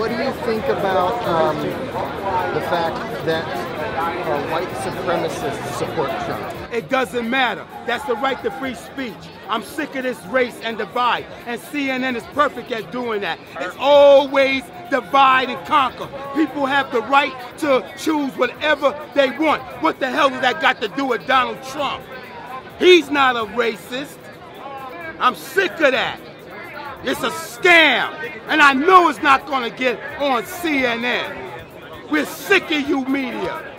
what do you think about the fact that white supremacists support Trump? It doesn't matter. That's the right to free speech. I'm sick of this race and divide, and CNN is perfect at doing that. It's always divide and conquer. People have the right to choose whatever they want. What the hell has that got to do with Donald Trump? He's not a racist. I'm sick of that. It's a scam, and I know it's not going to get on CNN. We're sick of you media.